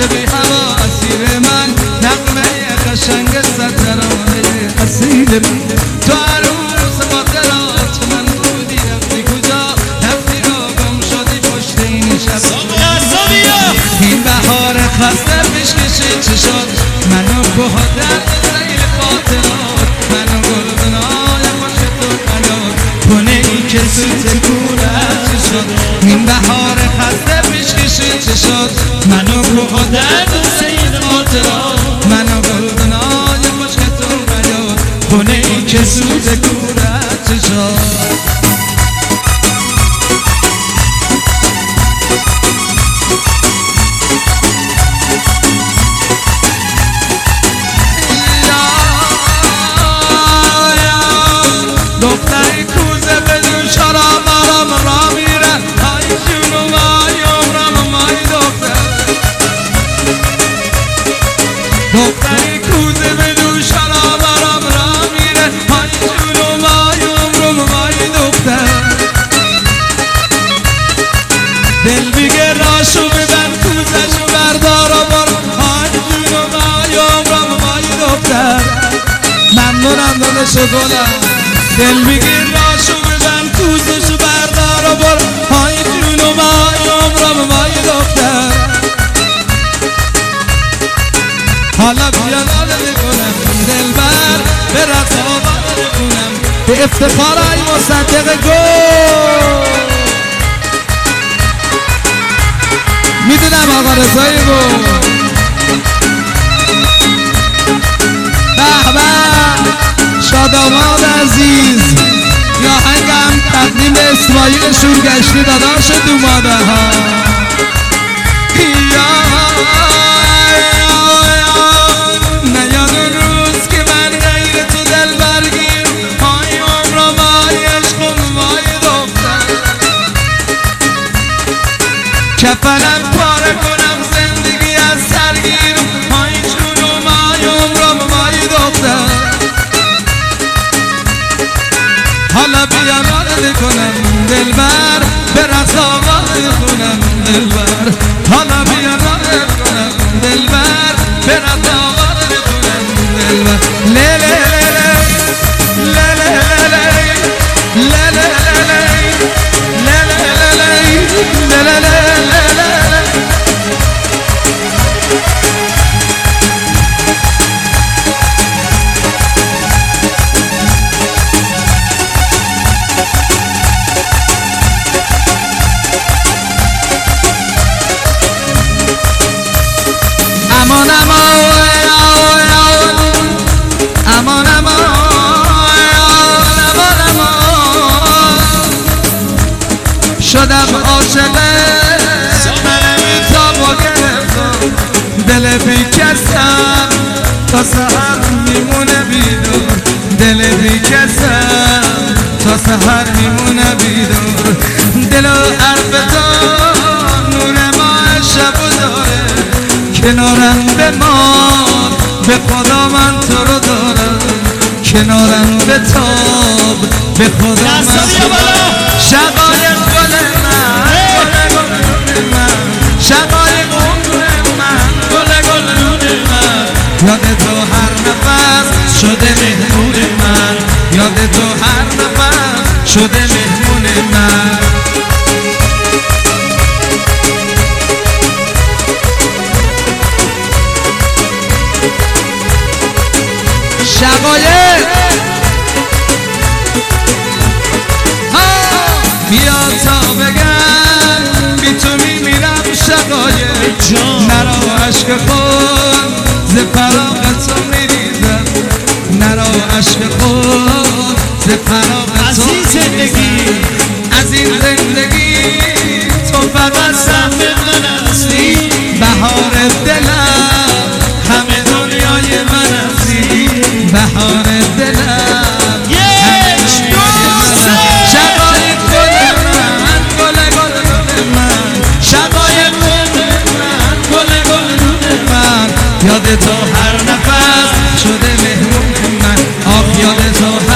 عاشقی هوا اسیر من، نغمه قشنگ صد ترانه اصیل من. تو عروس خاطرات من بودی، رفتی کجا رفتی و گم شدی پشت این شب. این بهار خسته پیش کشید چشات منو کوه درد سیل خاطرات، منو گلبنای خوش تو حیات کنه ای که سوت کورت چشات. این بهار خسته پیش کشید چشات منو کوه درد سیل خاطرات، منو گلبنای خوش تو حیات کنه ای که سوت کورت چشات. دختری کوزه بدون شراب آرام را میرن، های جون و مای عمرم مای دختر. دختری کوزه بدون شراب آرام را میرن، های جون و مای عمرم مای دختر. دل بگه راشو ببند کوزشو بردار و برو، های جون و مای عمرم مای دختر. ممنونم داداشو گلم. دل بگیر راشو بزن کوزشو بردار و برو، های جون و مای عمرم مای دختر. حالا بیا لاله کنم دلبر، به رقابت کنم به افتخار ای مصدق گل. میدونم آقا رضایی بود. به به شاداماد عزیز، یا هنگم تقدیم اسماعیل شورگشتی داداش دوماده ها. نیاد اون روز که من غیر تو دل برگیر، های عمرم های عشقم های دختر. کفنم پاره کنم زندگی از سرگیر، های جون و مای عمرم مای دختر. حالا بیا لاله کنم دلبر، به رقابت کنم دلبر. حالا بیا لاله کنم دلبر، به رقابت کنم دلبر. لیله لیله لیله لیله لیله لیله. امان امان امان شدم عاشق منمی تا با گرفتم، دل بی کسم تا سحر میمونه بیدار. دل بی کسم تا سحر میمونه بیدار. دل و حرف تو نور ما شب داره، کنارم بمان به خدا من تو رو دارم. کنارم به تاب به خدا من تو رو دارم. شقایق گل من، شقایق من، گل گل من. یاد تو هر نفس شده مهمون من، یاد تو هر نفس شده مهمون من. شقایق بیا تا بگم بی تو میمیرم. شقایق نرا عشق خود ز فراق تو میریزم، نرا عشق خود ز فراق تو میریزم. از این زندگی تو فقط سهم من هستی، بهار دلم همه دنیای من هستی. بهار دلم شقایق گل من، گل گل من. شقایق گل من، گل گل من. یاد تو هر نفس شده مهمون من. آخ یاد تو